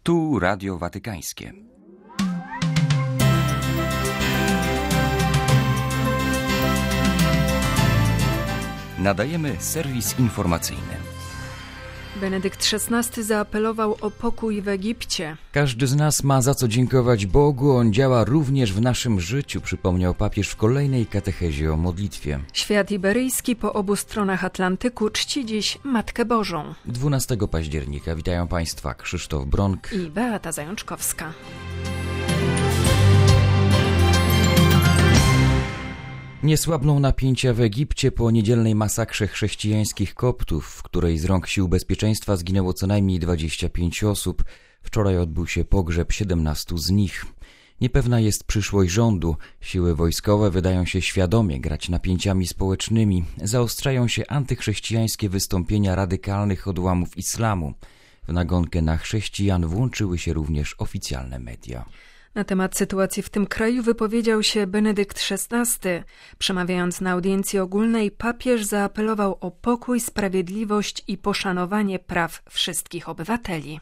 Tu Radio Watykańskie. Nadajemy serwis informacyjny. Benedykt XVI zaapelował o pokój w Egipcie. Każdy z nas ma za co dziękować Bogu, On działa również w naszym życiu, przypomniał papież w kolejnej katechezie o modlitwie. Świat iberyjski po obu stronach Atlantyku czci dziś Matkę Bożą. 12 października witają Państwa Krzysztof Bronk i Beata Zajączkowska. Nie słabną napięcia w Egipcie po niedzielnej masakrze chrześcijańskich Koptów, w której z rąk sił bezpieczeństwa zginęło co najmniej 25 osób. Wczoraj odbył się pogrzeb 17 z nich. Niepewna jest przyszłość rządu. Siły wojskowe wydają się świadomie grać napięciami społecznymi. Zaostrzają się antychrześcijańskie wystąpienia radykalnych odłamów islamu. W nagonkę na chrześcijan włączyły się również oficjalne media. Na temat sytuacji w tym kraju wypowiedział się Benedykt XVI. Przemawiając na audiencji ogólnej, papież zaapelował o pokój, sprawiedliwość i poszanowanie praw wszystkich obywateli.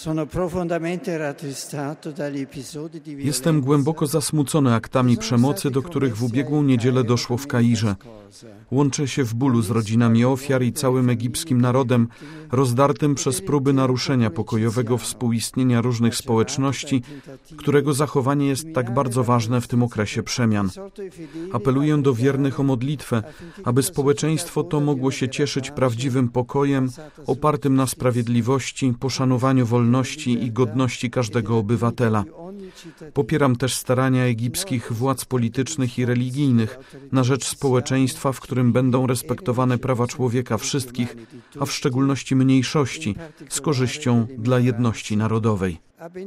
Jestem głęboko zasmucony aktami przemocy, do których w ubiegłą niedzielę doszło w Kairze. Łączę się w bólu z rodzinami ofiar i całym egipskim narodem, rozdartym przez próby naruszenia pokojowego współistnienia różnych społeczności, którego zachowanie jest tak bardzo ważne w tym okresie przemian. Apeluję do wiernych o modlitwę, aby społeczeństwo to mogło się cieszyć prawdziwym pokojem, opartym na sprawiedliwości, poszanowaniu wolności i godności każdego obywatela. Popieram też starania egipskich władz politycznych i religijnych na rzecz społeczeństwa, w którym będą respektowane prawa człowieka wszystkich, a w szczególności mniejszości, z korzyścią dla jedności narodowej.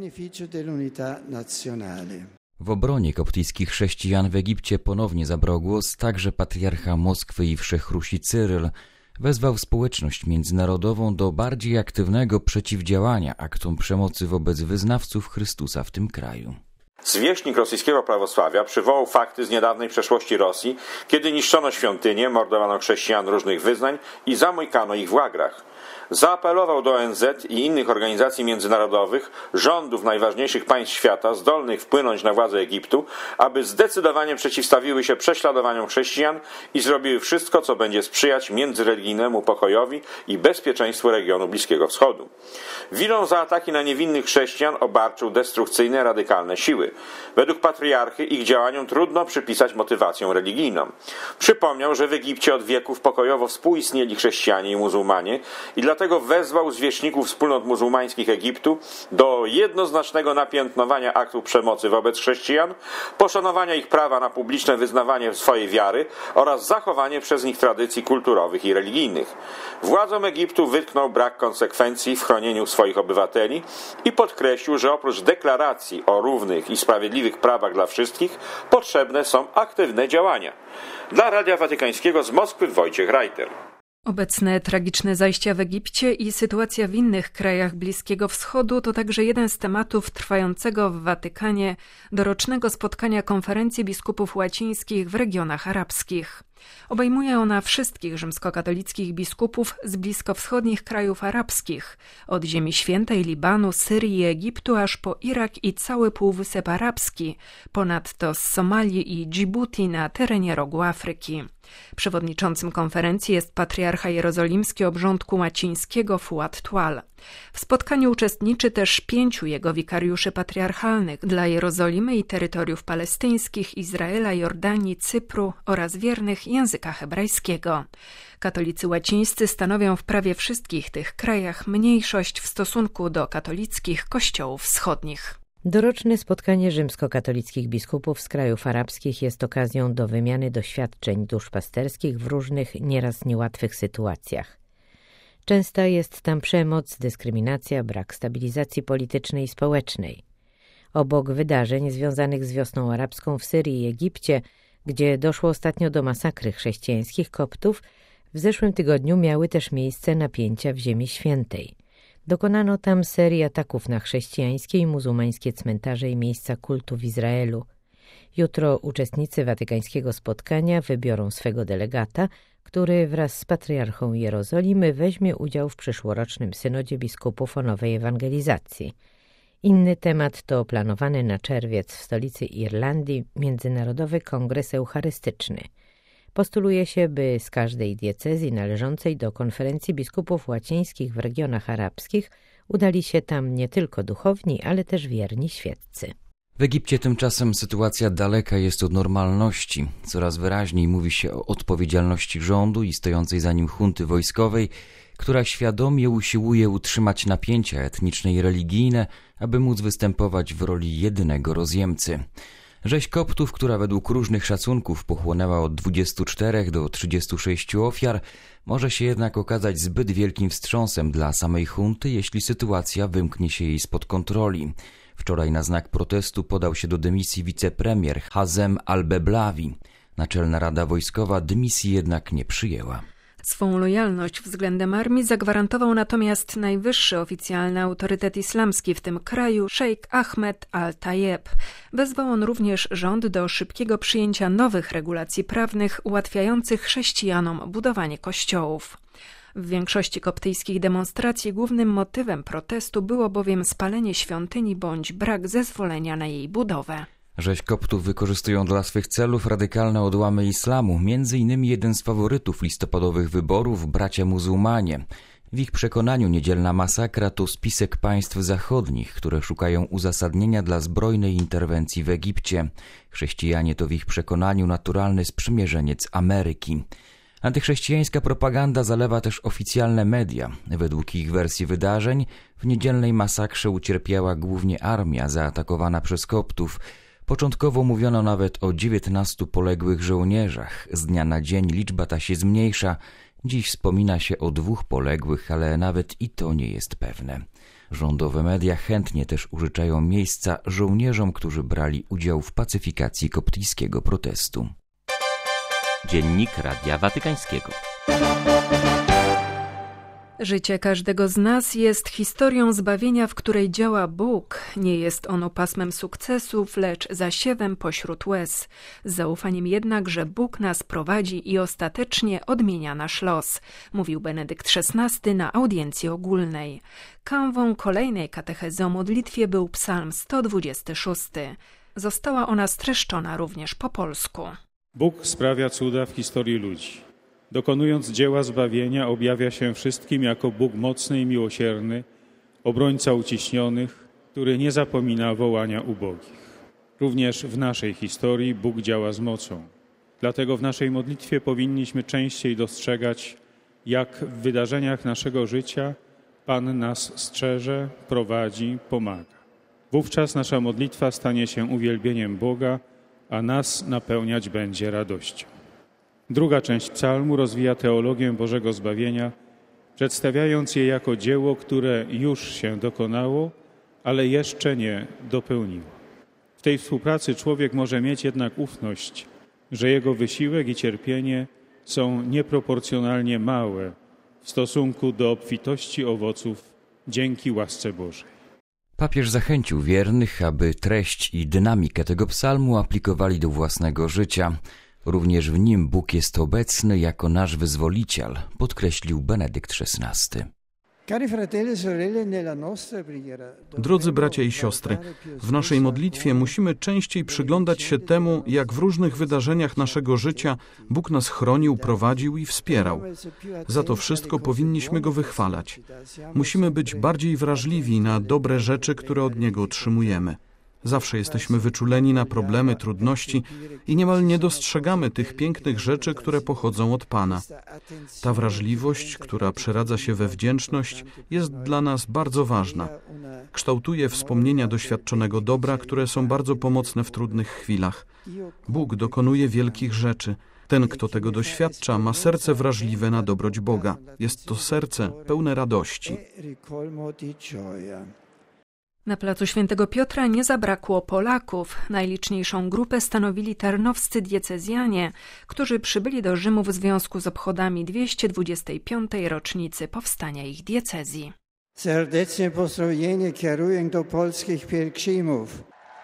W obronie koptyjskich chrześcijan w Egipcie ponownie zabrał głos także patriarcha Moskwy i Wszechrusi Cyryl. Wezwał społeczność międzynarodową do bardziej aktywnego przeciwdziałania aktom przemocy wobec wyznawców Chrystusa w tym kraju. Zwierzchnik rosyjskiego prawosławia przywołał fakty z niedawnej przeszłości Rosji, kiedy niszczono świątynie, mordowano chrześcijan różnych wyznań i zamykano ich w łagrach. Zaapelował do ONZ i innych organizacji międzynarodowych, rządów najważniejszych państw świata zdolnych wpłynąć na władze Egiptu, aby zdecydowanie przeciwstawiły się prześladowaniom chrześcijan i zrobiły wszystko, co będzie sprzyjać międzyreligijnemu pokojowi i bezpieczeństwu regionu Bliskiego Wschodu. Winą za ataki na niewinnych chrześcijan obarczył destrukcyjne, radykalne siły. Według patriarchy ich działaniom trudno przypisać motywację religijną. Przypomniał, że w Egipcie od wieków pokojowo współistnieli chrześcijanie i muzułmanie i dlatego wezwał zwierzchników wspólnot muzułmańskich Egiptu do jednoznacznego napiętnowania aktów przemocy wobec chrześcijan, poszanowania ich prawa na publiczne wyznawanie swojej wiary oraz zachowanie przez nich tradycji kulturowych i religijnych. Władzom Egiptu wytknął brak konsekwencji w chronieniu swoich obywateli i podkreślił, że oprócz deklaracji o równych i sprawiedliwych prawach dla wszystkich, potrzebne są aktywne działania. Dla Radia Watykańskiego z Moskwy Wojciech Reiter. Obecne tragiczne zajścia w Egipcie i sytuacja w innych krajach Bliskiego Wschodu to także jeden z tematów trwającego w Watykanie dorocznego spotkania konferencji biskupów łacińskich w regionach arabskich. Obejmuje ona wszystkich rzymskokatolickich biskupów z bliskowschodnich krajów arabskich, od Ziemi Świętej, Libanu, Syrii i Egiptu, aż po Irak i cały Półwysep Arabski, ponadto z Somalii i Dżibuti na terenie rogu Afryki. Przewodniczącym konferencji jest patriarcha jerozolimski obrządku łacińskiego Fuad Tual. W spotkaniu uczestniczy też 5 jego wikariuszy patriarchalnych dla Jerozolimy i terytoriów palestyńskich, Izraela, Jordanii, Cypru oraz wiernych języka hebrajskiego. Katolicy łacińscy stanowią w prawie wszystkich tych krajach mniejszość w stosunku do katolickich kościołów wschodnich. Doroczne spotkanie rzymskokatolickich biskupów z krajów arabskich jest okazją do wymiany doświadczeń duszpasterskich w różnych, nieraz niełatwych sytuacjach. Częsta jest tam przemoc, dyskryminacja, brak stabilizacji politycznej i społecznej. Obok wydarzeń związanych z wiosną arabską w Syrii i Egipcie, gdzie doszło ostatnio do masakry chrześcijańskich Koptów, w zeszłym tygodniu miały też miejsce napięcia w Ziemi Świętej. Dokonano tam serii ataków na chrześcijańskie i muzułmańskie cmentarze i miejsca kultu w Izraelu. Jutro uczestnicy watykańskiego spotkania wybiorą swego delegata, który wraz z patriarchą Jerozolimy weźmie udział w przyszłorocznym synodzie biskupów o nowej ewangelizacji. Inny temat to planowany na czerwiec w stolicy Irlandii Międzynarodowy Kongres Eucharystyczny. Postuluje się, by z każdej diecezji należącej do konferencji biskupów łacińskich w regionach arabskich udali się tam nie tylko duchowni, ale też wierni świeccy. W Egipcie tymczasem sytuacja daleka jest od normalności. Coraz wyraźniej mówi się o odpowiedzialności rządu i stojącej za nim junty wojskowej, która świadomie usiłuje utrzymać napięcia etniczne i religijne, aby móc występować w roli jedynego rozjemcy. Rzeź koptów, która według różnych szacunków pochłonęła od 24 do 36 ofiar, może się jednak okazać zbyt wielkim wstrząsem dla samej junty, jeśli sytuacja wymknie się jej spod kontroli. Wczoraj na znak protestu podał się do dymisji wicepremier Hazem al-Beblawi. Naczelna Rada Wojskowa dymisji jednak nie przyjęła. Swą lojalność względem armii zagwarantował natomiast najwyższy oficjalny autorytet islamski w tym kraju, szejk Ahmed al-Tayeb. Wezwał on również rząd do szybkiego przyjęcia nowych regulacji prawnych ułatwiających chrześcijanom budowanie kościołów. W większości koptyjskich demonstracji głównym motywem protestu było bowiem spalenie świątyni bądź brak zezwolenia na jej budowę. Rzeź koptów wykorzystują dla swych celów radykalne odłamy islamu, między innymi jeden z faworytów listopadowych wyborów, bracia muzułmanie. W ich przekonaniu niedzielna masakra to spisek państw zachodnich, które szukają uzasadnienia dla zbrojnej interwencji w Egipcie. Chrześcijanie to w ich przekonaniu naturalny sprzymierzeniec Ameryki. Antychrześcijańska propaganda zalewa też oficjalne media. Według ich wersji wydarzeń w niedzielnej masakrze ucierpiała głównie armia zaatakowana przez koptów. Początkowo mówiono nawet o 19 poległych żołnierzach. Z dnia na dzień liczba ta się zmniejsza. Dziś wspomina się o 2 poległych, ale nawet i to nie jest pewne. Rządowe media chętnie też użyczają miejsca żołnierzom, którzy brali udział w pacyfikacji koptyjskiego protestu. Dziennik Radia Watykańskiego. Życie każdego z nas jest historią zbawienia, w której działa Bóg. Nie jest ono pasmem sukcesów, lecz zasiewem pośród łez. Z zaufaniem jednak, że Bóg nas prowadzi i ostatecznie odmienia nasz los, mówił Benedykt XVI na audiencji ogólnej. Kanwą kolejnej katechezy o modlitwie był psalm 126. Została ona streszczona również po polsku. Bóg sprawia cuda w historii ludzi. Dokonując dzieła zbawienia, objawia się wszystkim jako Bóg mocny i miłosierny, obrońca uciśnionych, który nie zapomina wołania ubogich. Również w naszej historii Bóg działa z mocą. Dlatego w naszej modlitwie powinniśmy częściej dostrzegać, jak w wydarzeniach naszego życia Pan nas strzeże, prowadzi, pomaga. Wówczas nasza modlitwa stanie się uwielbieniem Boga, a nas napełniać będzie radością. Druga część psalmu rozwija teologię Bożego zbawienia, przedstawiając je jako dzieło, które już się dokonało, ale jeszcze nie dopełniło. W tej współpracy człowiek może mieć jednak ufność, że jego wysiłek i cierpienie są nieproporcjonalnie małe w stosunku do obfitości owoców dzięki łasce Bożej. Papież zachęcił wiernych, aby treść i dynamikę tego psalmu aplikowali do własnego życia. Również w nim Bóg jest obecny jako nasz wyzwoliciel, podkreślił Benedykt XVI. Drodzy bracia i siostry, w naszej modlitwie musimy częściej przyglądać się temu, jak w różnych wydarzeniach naszego życia Bóg nas chronił, prowadził i wspierał. Za to wszystko powinniśmy Go wychwalać. Musimy być bardziej wrażliwi na dobre rzeczy, które od Niego otrzymujemy. Zawsze jesteśmy wyczuleni na problemy, trudności i niemal nie dostrzegamy tych pięknych rzeczy, które pochodzą od Pana. Ta wrażliwość, która przeradza się we wdzięczność, jest dla nas bardzo ważna. Kształtuje wspomnienia doświadczonego dobra, które są bardzo pomocne w trudnych chwilach. Bóg dokonuje wielkich rzeczy. Ten, kto tego doświadcza, ma serce wrażliwe na dobroć Boga. Jest to serce pełne radości. Na placu Świętego Piotra nie zabrakło Polaków. Najliczniejszą grupę stanowili tarnowscy diecezjanie, którzy przybyli do Rzymu w związku z obchodami 225. rocznicy powstania ich diecezji. Serdeczne pozdrowienie kieruję do polskich pielgrzymów,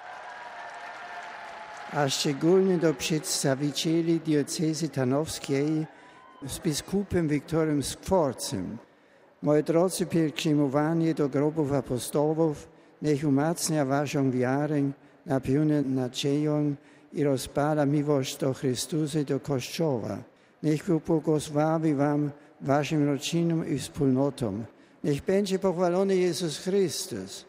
a szczególnie do przedstawicieli diecezji tarnowskiej z biskupem Wiktorem Skworcem. Moi drodzy, pielgrzymowanie do grobów apostołów Niech umacnia waszą wiarę na pełną nadzieją i rozpala miłość do Chrystusa i do Kościoła. Niech błogosławi wam, waszym rodzinom i wspólnotom. Niech będzie pochwalony Jezus Chrystus.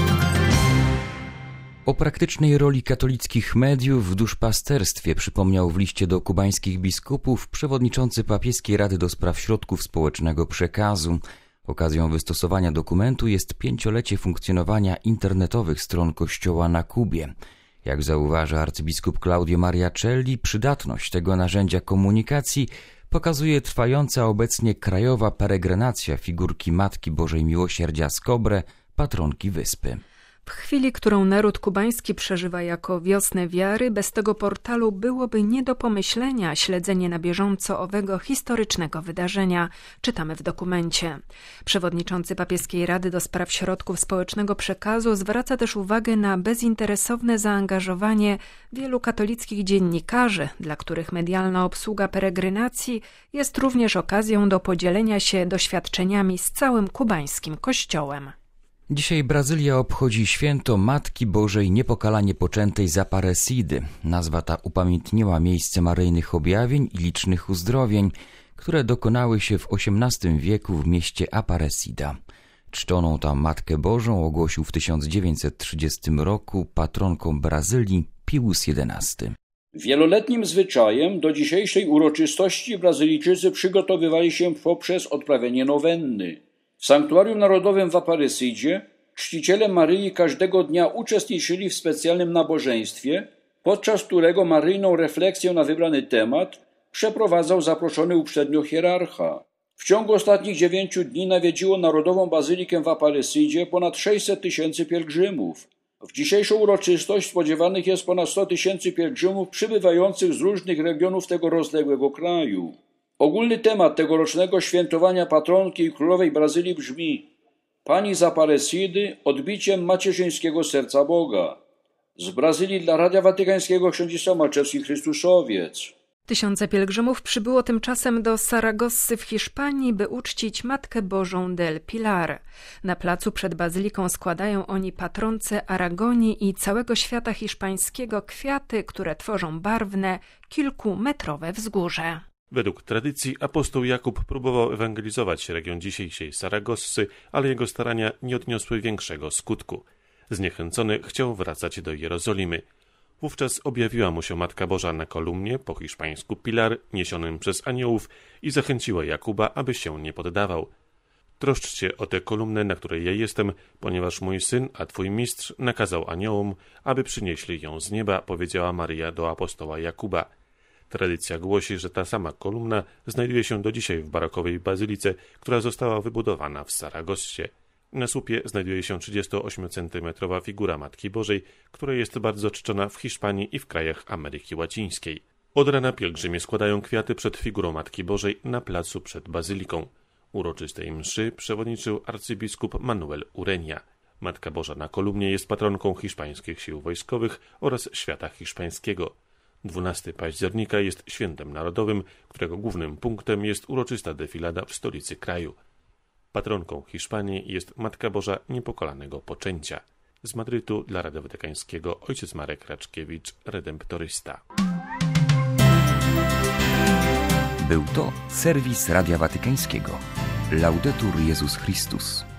O praktycznej roli katolickich mediów w duszpasterstwie przypomniał w liście do kubańskich biskupów przewodniczący Papieskiej Rady do Spraw Środków Społecznego Przekazu. Okazją wystosowania dokumentu jest 5-lecie funkcjonowania internetowych stron Kościoła na Kubie. Jak zauważa arcybiskup Claudio Maria Celli, przydatność tego narzędzia komunikacji pokazuje trwająca obecnie krajowa peregrinacja figurki Matki Bożej Miłosierdzia z Cobre, patronki wyspy. W chwili, którą naród kubański przeżywa jako wiosnę wiary, bez tego portalu byłoby nie do pomyślenia śledzenie na bieżąco owego historycznego wydarzenia, czytamy w dokumencie. Przewodniczący Papieskiej Rady do Spraw Środków Społecznego Przekazu zwraca też uwagę na bezinteresowne zaangażowanie wielu katolickich dziennikarzy, dla których medialna obsługa peregrynacji jest również okazją do podzielenia się doświadczeniami z całym kubańskim Kościołem. Dzisiaj Brazylia obchodzi święto Matki Bożej Niepokalanie Poczętej z Aparecidy. Nazwa ta upamiętniła miejsce maryjnych objawień i licznych uzdrowień, które dokonały się w XVIII wieku w mieście Aparecida. Czczoną tam Matkę Bożą ogłosił w 1930 roku patronką Brazylii Pius XI. Wieloletnim zwyczajem do dzisiejszej uroczystości Brazylijczycy przygotowywali się poprzez odprawienie nowenny. W Sanktuarium Narodowym w Aparecidzie czciciele Maryi każdego dnia uczestniczyli w specjalnym nabożeństwie, podczas którego maryjną refleksję na wybrany temat przeprowadzał zaproszony uprzednio hierarcha. W ciągu ostatnich 9 dni nawiedziło Narodową Bazylikę w Aparecidzie ponad 600 000 pielgrzymów. W dzisiejszą uroczystość spodziewanych jest ponad 100 000 pielgrzymów przybywających z różnych regionów tego rozległego kraju. Ogólny temat tegorocznego świętowania patronki i królowej Brazylii brzmi: Pani z Aparecidy odbiciem macierzyńskiego serca Boga. Z Brazylii dla Radia Watykańskiego ksiądz Malczewski, Chrystusowiec. Tysiące pielgrzymów przybyło tymczasem do Saragossy w Hiszpanii, by uczcić Matkę Bożą del Pilar. Na placu przed bazyliką składają oni patronce Aragonii i całego świata hiszpańskiego kwiaty, które tworzą barwne, kilkumetrowe wzgórze. Według tradycji apostoł Jakub próbował ewangelizować region dzisiejszej Saragossy, ale jego starania nie odniosły większego skutku. Zniechęcony chciał wracać do Jerozolimy. Wówczas objawiła mu się Matka Boża na kolumnie, po hiszpańsku pilar, niesionym przez aniołów i zachęciła Jakuba, aby się nie poddawał. Troszczcie o tę kolumnę, na której ja jestem, ponieważ mój syn, a twój mistrz, nakazał aniołom, aby przynieśli ją z nieba, powiedziała Maryja do apostoła Jakuba. Tradycja głosi, że ta sama kolumna znajduje się do dzisiaj w barokowej bazylice, która została wybudowana w Saragossie. Na słupie znajduje się 38-centymetrowa figura Matki Bożej, która jest bardzo czczona w Hiszpanii i w krajach Ameryki Łacińskiej. Od rana pielgrzymi składają kwiaty przed figurą Matki Bożej na placu przed bazyliką. Uroczystej mszy przewodniczył arcybiskup Manuel Urenia. Matka Boża na kolumnie jest patronką hiszpańskich sił wojskowych oraz świata hiszpańskiego. 12 października jest świętem narodowym, którego głównym punktem jest uroczysta defilada w stolicy kraju. Patronką Hiszpanii jest Matka Boża Niepokalanego Poczęcia. Z Madrytu dla Radia Watykańskiego ojciec Marek Raczkiewicz, redemptorysta. Był to serwis Radia Watykańskiego. Laudetur Jezus Chrystus.